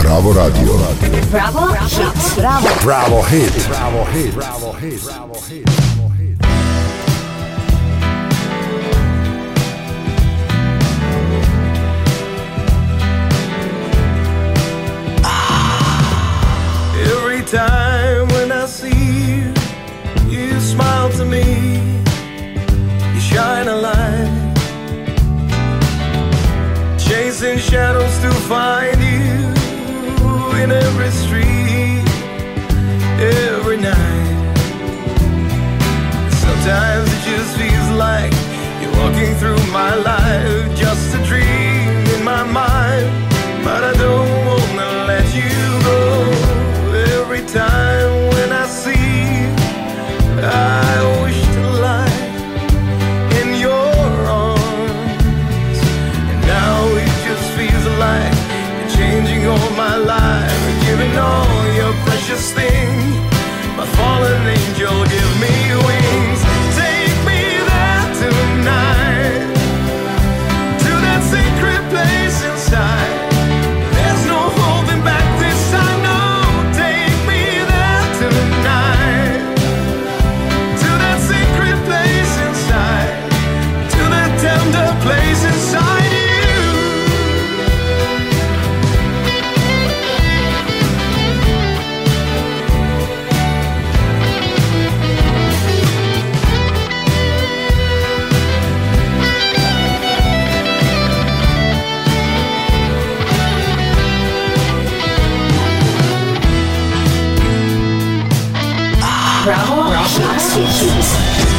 Bravo Radio. Bravo Hit. Bravo. Bravo Hit. Bravo Hit. Bravo Hit. Bravo Hit. Bravo Hit. Every time when I see you, you smile to me, you shine a light, chasing shadows to find you in every street, every night. Sometimes it just feels like you're walking through my life, just a dream in my mind, but I don't wanna let you go. Every time when I see you, I wish to lie in your arms, and now it just feels like you're changing all my life, and giving all your precious things. My fallen angel, give me wings. Take me there tonight, to that secret place inside. There's no holding back this time, no. Take me there tonight, to that secret place inside, to that tender place inside you. Bravo Hit.